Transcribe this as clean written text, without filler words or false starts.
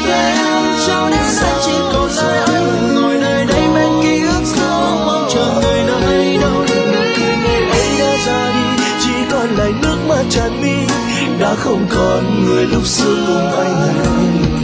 em cho đến anh chỉ còn lại anh ngồi nơi đây bên ký ức xưa mong chờ người nơi đâu. Nụ cười ngày ấy đã ra đi, chỉ còn lại nước mắt tràn mi, đã không còn người lúc xưa cùng anh này.